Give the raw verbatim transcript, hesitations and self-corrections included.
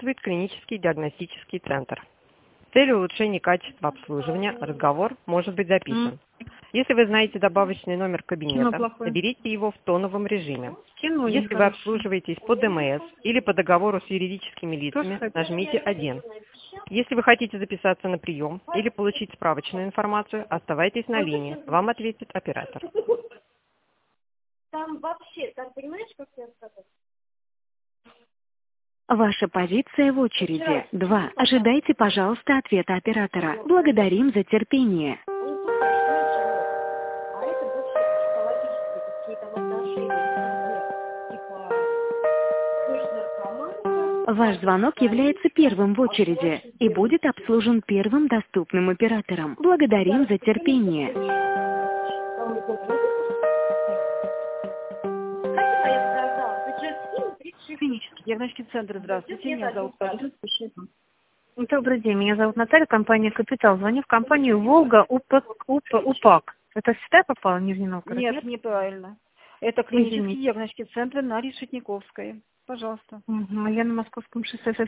Приветствует клинический диагностический центр. С целью улучшения качества обслуживания разговор может быть записан. Если вы знаете добавочный номер кабинета, наберите его в тоновом режиме. Кино Если вы обслуживаетесь по ДМС или по договору с юридическими лицами, нажмите один. Если вы хотите записаться на прием или получить справочную информацию, оставайтесь на линии. Вам ответит оператор. Там вообще, там понимаешь, как я сказала? Ваша позиция в очереди. два. Ожидайте, пожалуйста, ответа оператора. Благодарим за терпение. А это больше психологические какие-то отношения. Типа, ты же наркоманка. Ваш звонок является первым в очереди и будет обслужен первым доступным оператором. Благодарим за терпение. Клинический диагностический центр. Здравствуйте, меня зовут Наталья. Добрый день, меня зовут Наталья, компания «Капитал». Звоню в компанию «Волга» УПАК. УПАК. Это сюда попало, Нижний Новгород? Нет, Нет? неправильно. Это клинический Извините. диагностический центр на Решетниковской. Пожалуйста. Угу. Я на Московском шоссе